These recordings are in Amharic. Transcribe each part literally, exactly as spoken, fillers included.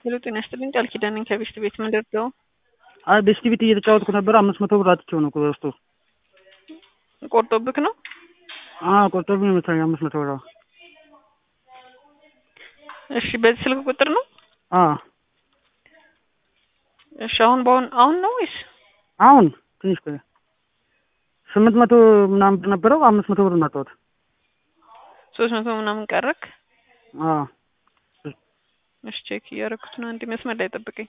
ሄሎ ጤና ይስጥልኝ ቃል ኪዳን ነኝ ከቤስት ቤት መንደርደው አይ ቤስት ቤት እየተጫወትኩ ነበር አምስት መቶ ብር አጥቼው ነው ቆርጦ ቆርጦብክ ነው አዎ ቆርጦብኝ ነው ታዲያ አምስት መቶ ብር እሺ በዚህ ስልክ ቁጥር ነው አዎ እሺ አሁን ባሁን አሁን ነው ወይስ አሁን ትንሽ ቆየ ስምንት መቶ ምናምን ብር ነበረው አምስት መቶ ብር ነው አጣሁት ሶስት መቶ ምናምን ቀረክ አዎ እሺ ቼክ እያደረኩት ነው አንዴ መስመር ላይ ጠብቀኝ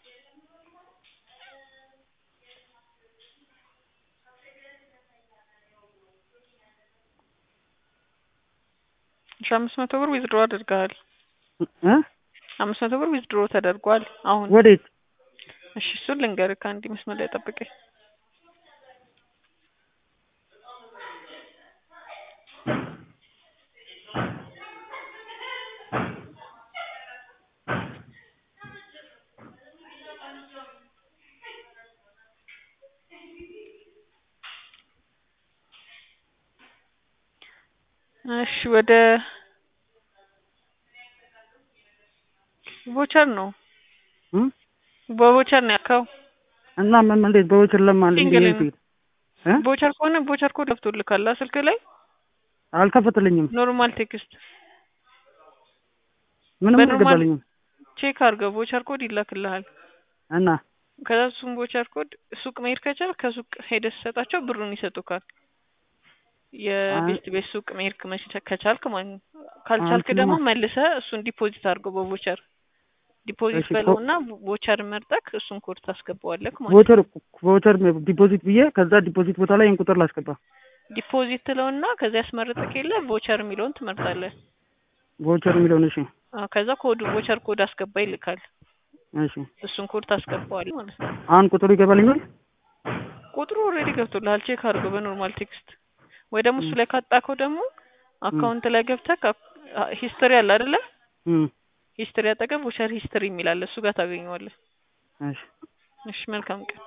እሺ አምስት መቶ ብር ዊዝድሮ አድርገሃል እ አምስት መቶ ብር ዊዝድሮ ተደርጓል አሁን ወዴት እሺ እሱን ልንገርህ አንዴ መስመር ላይ ጠብቀኝ እሺ ወደ ቦቸር ነው እ በቦቸር ነው ያልከው እና ምን እንዴት በቦቸር ለማን እንዴ እ ቦቸር ከሆነ ቦቸር ኮድ ገብቶልካል ስልክ ላይ አልከፈተልኝም ኖርማል ቴክስት ምንም አልገባልኝም ቼክ አድርገው ቦቸር ኮድ ይላክልሃል እና ከዛሱም ቦቸር ኮድ ሱቅ መሄድ ከቻል ከሱቅ ሄደህ ሰጣቸው ብሩን ይሰጡካል የቤስት ቤት ሱቅ መሄድ ከቻልክ ማለት ነው ካልቻልክ ደግሞ መልሰህ እሱን ዲፖዚት አድርገው በቦቸር ዲፖዚት በለውና ቦቸር መርጠክ እሱን ኮድ ታስገባዋለህ ማለት ነው ቦቸር ቦቸር ዲፖዚት ብዬ ከዛ ዲፖዚት ቦታ ላይ እንቁጥር ላስገባ ዲፖዚት ትለውና ከዛ ያስመርጥክ የለ ቦቸር የሚለውን ትመርጣለህ ቦቸር የሚለውን እሺ አዎ ከዛ ኮድ ቦቸር ኮድ አስገባ ይልካል እሺ እሱን ኮድ ታስገባዋለህ ማለት ነው አሁን ቁጥሩ ይገባልኛል ቁጥሩ ኦሬዲ ገብቶልሃል ቼክ አድርገው በኖርማል ቴክስት ወይ ደግሞ እሱ ላይ ካጣከው ደግሞ አካውንት ላይ ገብተህ ሂስትሪ አለ አይደለ እም ሂስትሪ አጠገብ ቦቸር ሂስትሪ የሚል አለ እሱ ጋር ታገኘዋለህ እሺ እሺ መልካም ቀን